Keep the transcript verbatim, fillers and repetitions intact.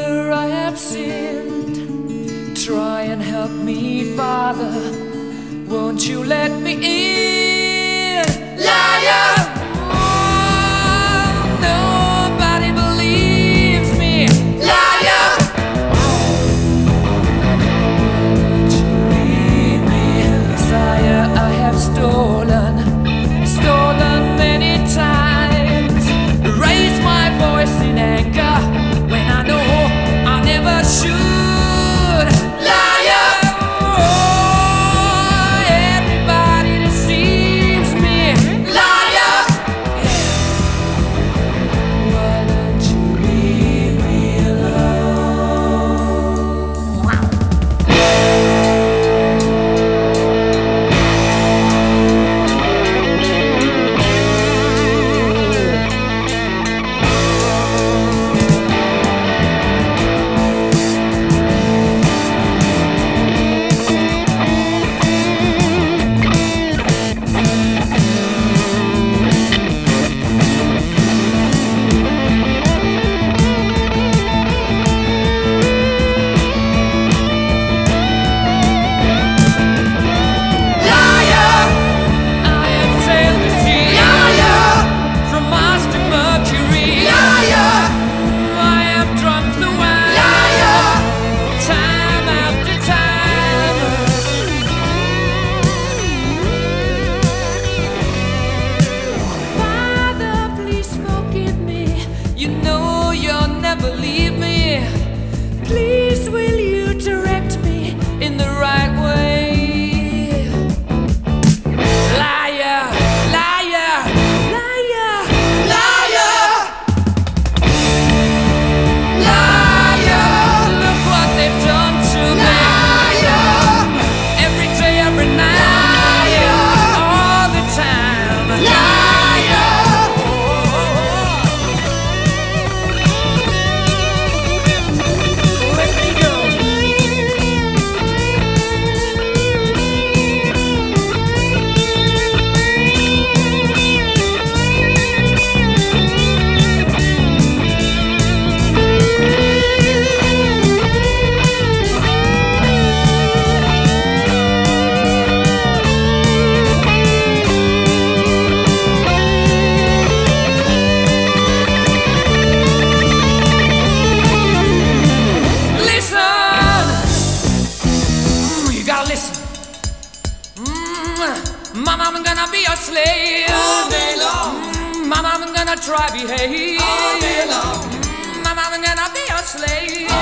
where I have sinned. Try and help me, Father. Won't you let me in? Liar! Oh, nobody believes me. Liar! Won't you leave me? Messiah, I have stolen, stolen many times. Raise my voice in anger when I know I never should. Liar! Oh, everybody deceives me. Liar! Why don't you leave me alone? Wow. You know you'll never leave me. Please, will you direct me in the right way? Liar, liar, liar, liar, liar. Look what they've done to me. Liar. Every day, every night, liar. All the time. Liar. Mama, I'm gonna be a slave all day long. Mama, I'm gonna try behave all day long. Mama, I'm gonna be a slave.